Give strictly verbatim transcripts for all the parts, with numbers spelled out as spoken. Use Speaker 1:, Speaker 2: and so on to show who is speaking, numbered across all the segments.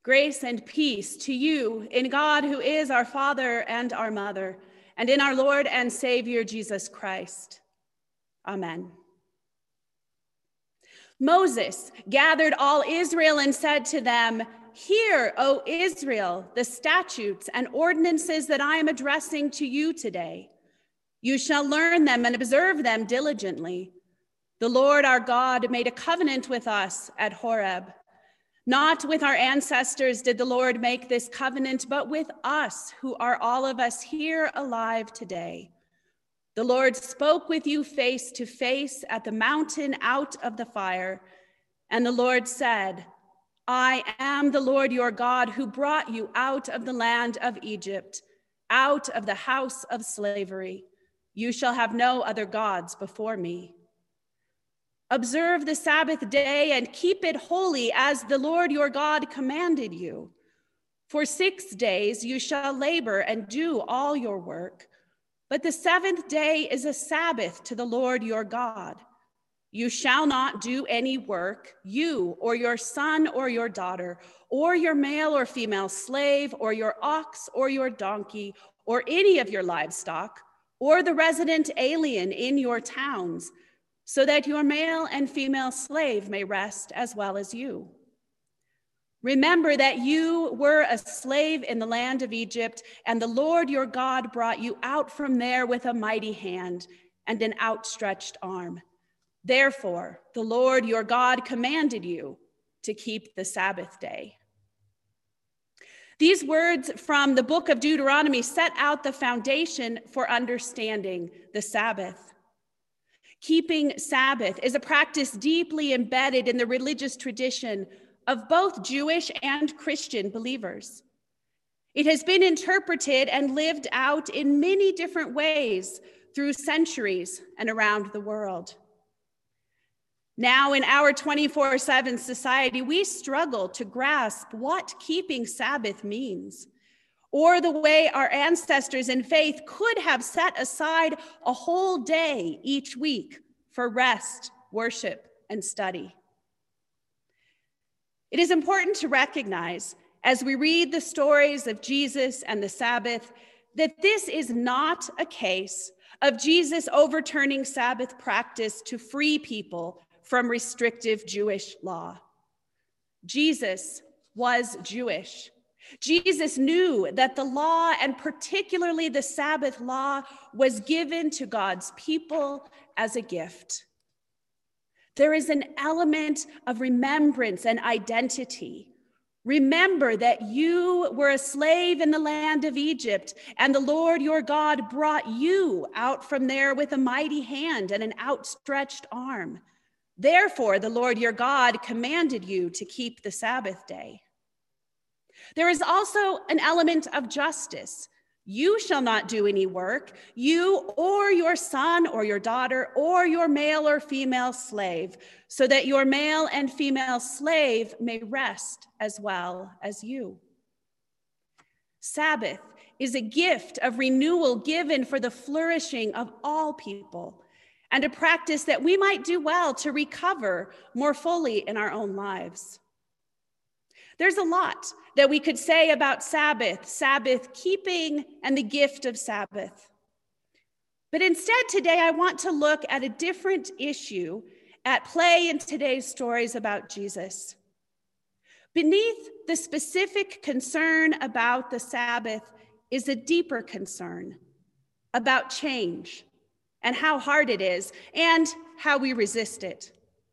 Speaker 1: Grace and peace to you in God, who is our Father and our Mother, and in our Lord and Savior, Jesus Christ. Amen. Moses gathered all Israel and said to them, "Hear, O Israel, the statutes and ordinances that I am addressing to you today. You shall learn them and observe them diligently. The Lord our God made a covenant with us at Horeb. Not with our ancestors did the Lord make this covenant, but with us, who are all of us here alive today. The Lord spoke with you face to face at the mountain out of the fire, and the Lord said, I am the Lord your God who brought you out of the land of Egypt, out of the house of slavery. You shall have no other gods before me. Observe the Sabbath day and keep it holy as the Lord your God commanded you. For six days you shall labor and do all your work, but the seventh day is a Sabbath to the Lord your God. You shall not do any work, you or your son or your daughter, or your male or female slave, or your ox or your donkey, or any of your livestock, or the resident alien in your towns, so that your male and female slave may rest as well as you. Remember that you were a slave in the land of Egypt, and the Lord your God brought you out from there with a mighty hand and an outstretched arm. Therefore, the Lord your God commanded you to keep the Sabbath day." These words from the book of Deuteronomy set out the foundation for understanding the Sabbath. Keeping Sabbath is a practice deeply embedded in the religious tradition of both Jewish and Christian believers. It has been interpreted and lived out in many different ways through centuries and around the world. Now, in our twenty-four seven society, we struggle to grasp what keeping Sabbath means, or the way our ancestors in faith could have set aside a whole day each week for rest, worship, and study. It is important to recognize, as we read the stories of Jesus and the Sabbath, that this is not a case of Jesus overturning Sabbath practice to free people from restrictive Jewish law. Jesus was Jewish. Jesus knew that the law, and particularly the Sabbath law, was given to God's people as a gift. There is an element of remembrance and identity. Remember that you were a slave in the land of Egypt, and the Lord your God brought you out from there with a mighty hand and an outstretched arm. Therefore, the Lord your God commanded you to keep the Sabbath day. There is also an element of justice. You shall not do any work, you or your son or your daughter or your male or female slave, so that your male and female slave may rest as well as you. Sabbath is a gift of renewal given for the flourishing of all people, and a practice that we might do well to recover more fully in our own lives. There's a lot that we could say about Sabbath, Sabbath keeping, and the gift of Sabbath. But instead today, I want to look at a different issue at play in today's stories about Jesus. Beneath the specific concern about the Sabbath is a deeper concern about change and how hard it is and how we resist it.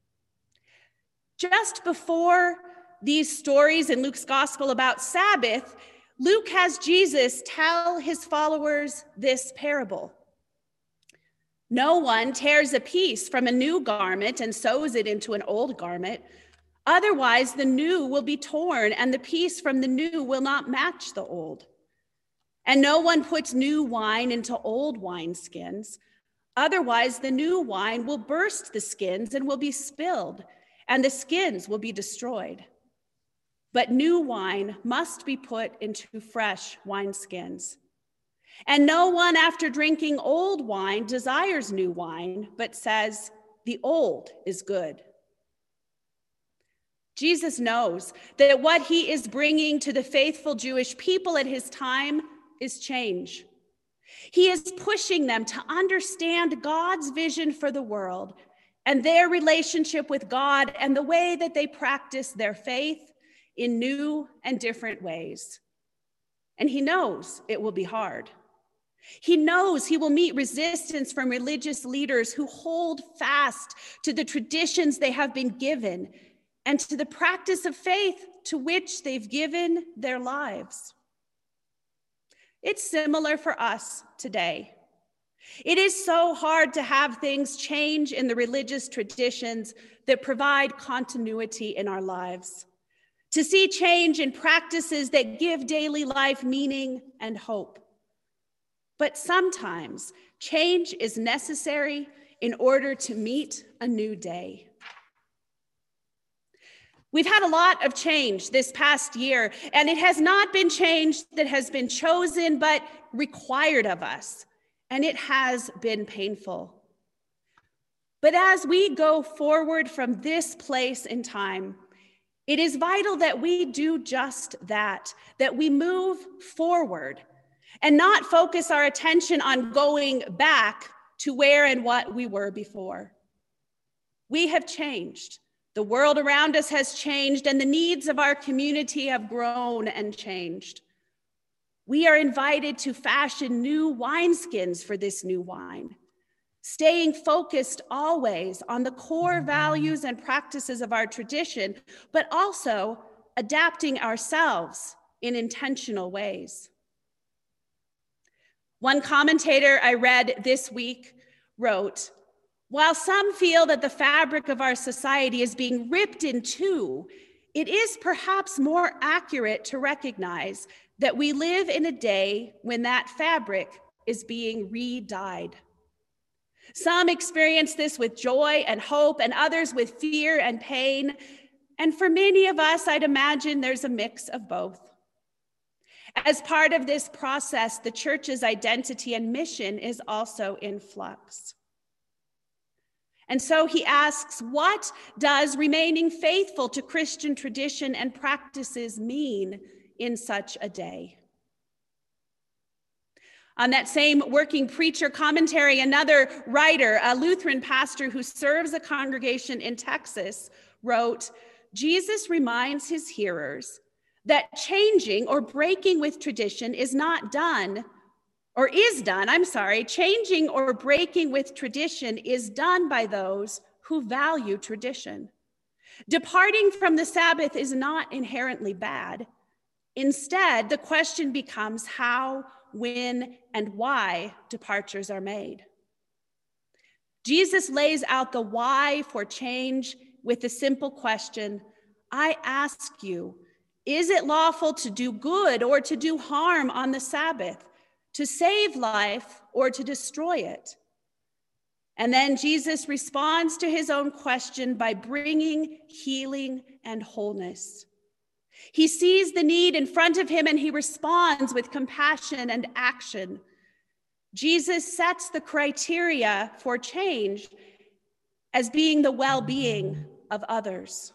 Speaker 1: Just before these stories in Luke's gospel about Sabbath, Luke has Jesus tell his followers this parable. No one tears a piece from a new garment and sews it into an old garment. Otherwise, the new will be torn, and the piece from the new will not match the old. And no one puts new wine into old wineskins. Otherwise, the new wine will burst the skins and will be spilled, and the skins will be destroyed. But new wine must be put into fresh wineskins. And no one, after drinking old wine, desires new wine, but says, the old is good. Jesus knows that what he is bringing to the faithful Jewish people at his time is change. He is pushing them to understand God's vision for the world and their relationship with God and the way that they practice their faith in new and different ways. And he knows it will be hard. He knows he will meet resistance from religious leaders who hold fast to the traditions they have been given and to the practice of faith to which they've given their lives. It's similar for us today. It is so hard to have things change in the religious traditions that provide continuity in our lives, to see change in practices that give daily life meaning and hope. But sometimes change is necessary in order to meet a new day. We've had a lot of change this past year, and it has not been change that has been chosen, but required of us, and it has been painful. But as we go forward from this place in time, it is vital that we do just that, that we move forward and not focus our attention on going back to where and what we were before. We have changed. The world around us has changed, and the needs of our community have grown and changed. We are invited to fashion new wineskins for this new wine, staying focused always on the core values and practices of our tradition, but also adapting ourselves in intentional ways. One commentator I read this week wrote, "While some feel that the fabric of our society is being ripped in two, it is perhaps more accurate to recognize that we live in a day when that fabric is being re-dyed. Some experience this with joy and hope, and others with fear and pain. And for many of us, I'd imagine there's a mix of both. As part of this process, the church's identity and mission is also in flux." And so he asks, what does remaining faithful to Christian tradition and practices mean in such a day? On that same Working Preacher commentary, another writer, a Lutheran pastor who serves a congregation in Texas, wrote, "Jesus reminds his hearers that changing or breaking with tradition is not done, or is done, I'm sorry, changing or breaking with tradition is done by those who value tradition. Departing from the Sabbath is not inherently bad. Instead, the question becomes how, when, and why departures are made." Jesus lays out the why for change with the simple question, "I ask you, is it lawful to do good or to do harm on the Sabbath, to save life or to destroy it?" And then Jesus responds to his own question by bringing healing and wholeness. He sees the need in front of him and he responds with compassion and action. Jesus sets the criteria for change as being the well-being of others.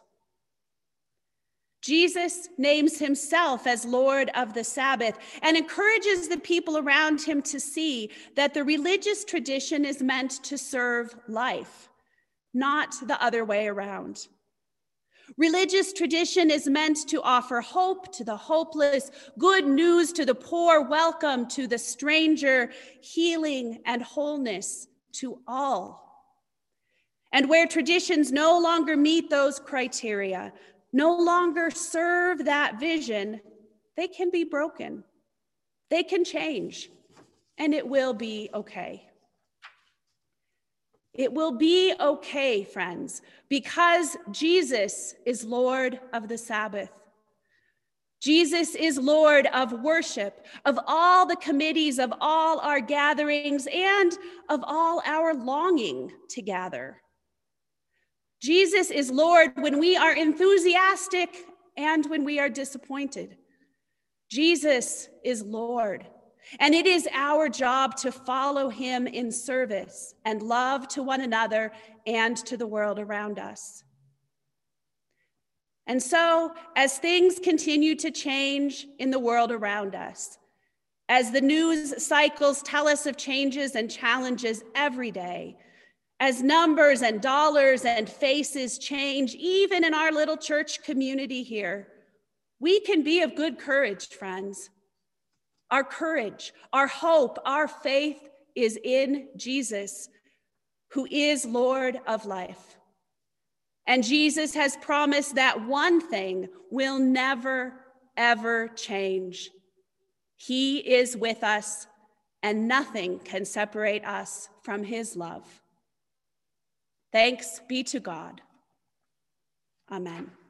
Speaker 1: Jesus names himself as Lord of the Sabbath and encourages the people around him to see that the religious tradition is meant to serve life, not the other way around. Religious tradition is meant to offer hope to the hopeless, good news to the poor, welcome to the stranger, healing and wholeness to all. And where traditions no longer meet those criteria, no longer serve that vision, they can be broken. They can change, and it will be okay. It will be okay, friends, because Jesus is Lord of the Sabbath. Jesus is Lord of worship, of all the committees, of all our gatherings, and of all our longing to gather. Jesus is Lord when we are enthusiastic and when we are disappointed. Jesus is Lord, and it is our job to follow him in service and love to one another and to the world around us. And so, as things continue to change in the world around us, as the news cycles tell us of changes and challenges every day, as numbers and dollars and faces change, even in our little church community here, we can be of good courage, friends. Our courage, our hope, our faith is in Jesus, who is Lord of life. And Jesus has promised that one thing will never, ever change. He is with us, and nothing can separate us from his love. Thanks be to God. Amen.